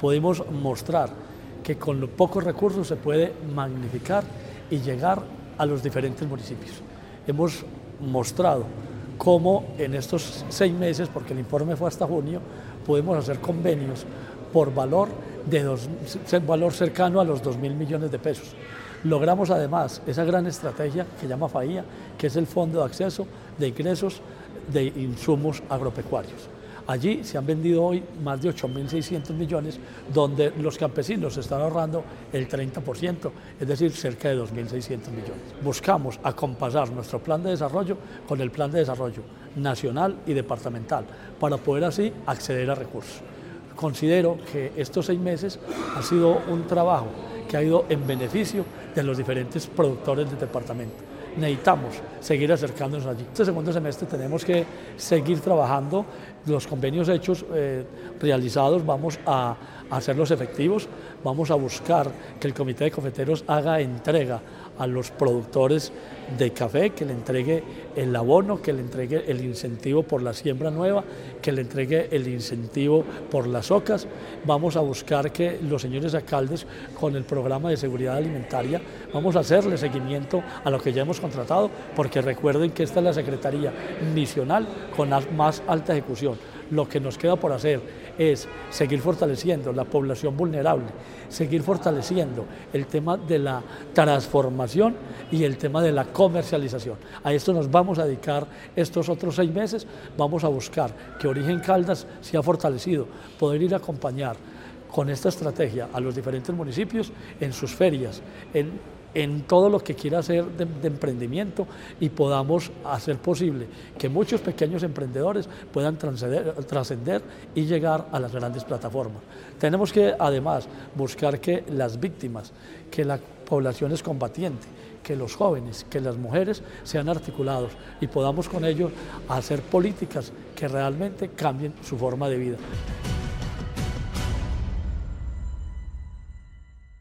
pudimos mostrar que con los pocos recursos se puede magnificar y llegar a los diferentes municipios. Hemos mostrado cómo en estos 6 meses, porque el informe fue hasta junio, pudimos hacer convenios por valor cercano a los 2.000 millones de pesos. Logramos además esa gran estrategia que llama FAIA, que es el Fondo de Acceso de Ingresos de Insumos Agropecuarios. Allí se han vendido hoy más de 8.600 millones, donde los campesinos están ahorrando el 30%, es decir, cerca de 2.600 millones. Buscamos acompasar nuestro plan de desarrollo con el plan de desarrollo nacional y departamental, para poder así acceder a recursos. Considero que estos 6 meses ha sido un trabajo que ha ido en beneficio de los diferentes productores del departamento. Necesitamos seguir acercándonos allí. Este segundo semestre tenemos que seguir trabajando, los convenios hechos, realizados, vamos a hacerlos efectivos, vamos a buscar que el Comité de Cafeteros haga entrega a los productores de café, que le entregue el abono, que le entregue el incentivo por la siembra nueva, que le entregue el incentivo por las ocas. Vamos a buscar que los señores alcaldes, con el programa de seguridad alimentaria, vamos a hacerle seguimiento a lo que ya hemos contratado, porque recuerden que esta es la Secretaría Misional con la más alta ejecución. Lo que nos queda por hacer es seguir fortaleciendo la población vulnerable, seguir fortaleciendo el tema de la transformación y el tema de la comercialización. A esto nos vamos a dedicar estos otros 6 meses, vamos a buscar que Origen Caldas sea fortalecido, poder ir a acompañar con esta estrategia a los diferentes municipios en sus ferias, en todo lo que quiera hacer de emprendimiento, y podamos hacer posible que muchos pequeños emprendedores puedan trascender y llegar a las grandes plataformas. Tenemos que además buscar que las víctimas, que la población es combatiente, que los jóvenes, que las mujeres sean articulados y podamos con ellos hacer políticas que realmente cambien su forma de vida.